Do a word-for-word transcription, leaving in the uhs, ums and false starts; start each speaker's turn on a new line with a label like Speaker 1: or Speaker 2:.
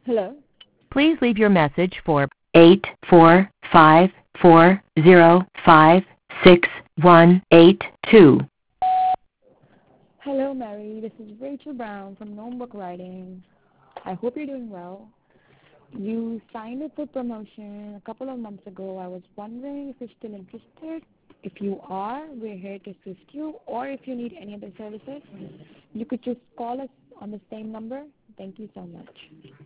Speaker 1: Hello?
Speaker 2: Please leave your message for eight four five four zero five six one eight two.
Speaker 1: Hello, Mary. This is Rachel Brown from Notebook Writing. I hope you're doing well. You signed up for promotion a couple of months ago. I was wondering if you're still interested. If you are, we're here to assist you, or if you need any other services, you could just call us on the same number. Thank you so much.